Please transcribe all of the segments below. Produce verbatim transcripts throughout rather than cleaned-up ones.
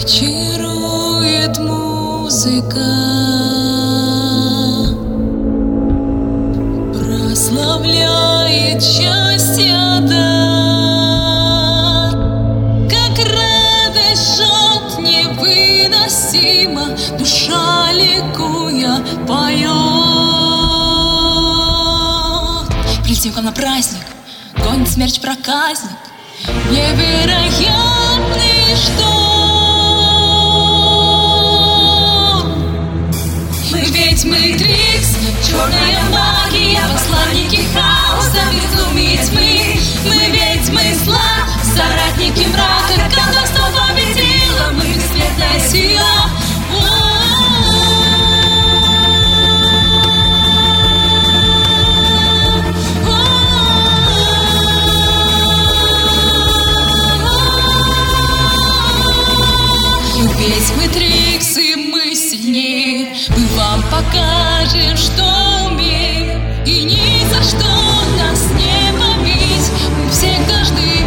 Чарует музыка, прославляет счастье дар, как радость жжет невыносимо, душа ликуя поет. Прилетел к нам на праздник, гонит смерть проказник, невероятный что. Мы Трикс, черная магия, посланники хаоса, безумие тьмы. Мы ведьмы зла, соратники мрака, колдовство победило, мы бесцветная сила. Ведьмы Трикс, и мы сильнее, мы вам покажем, что умеем, и ни за что нас не побить, мы всех должны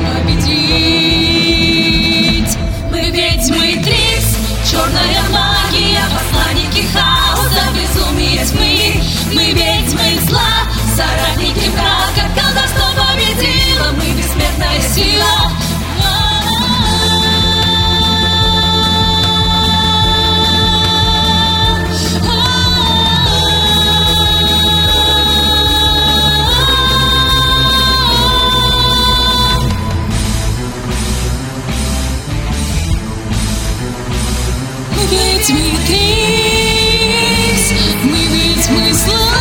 победить. Мы ведьмы Трикс, черная магия, посланники хаоса, безумие тьмы. Мы ведьмы зла, соратники мрака, колдовство победило, мы бессмертная сила. Ведьмы Трикс, мы ведьмы зла.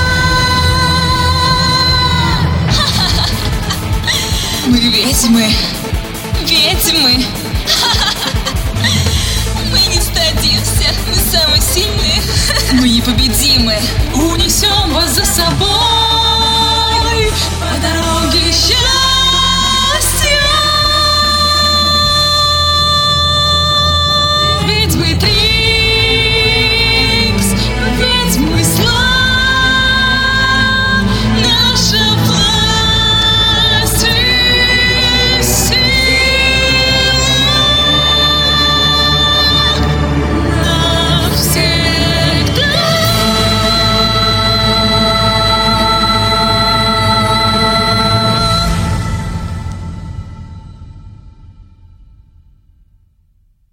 Мы ведьмы, ведьмы. Мы не сдадимся, мы самые сильные. Мы непобедимы, унесем вас за собой.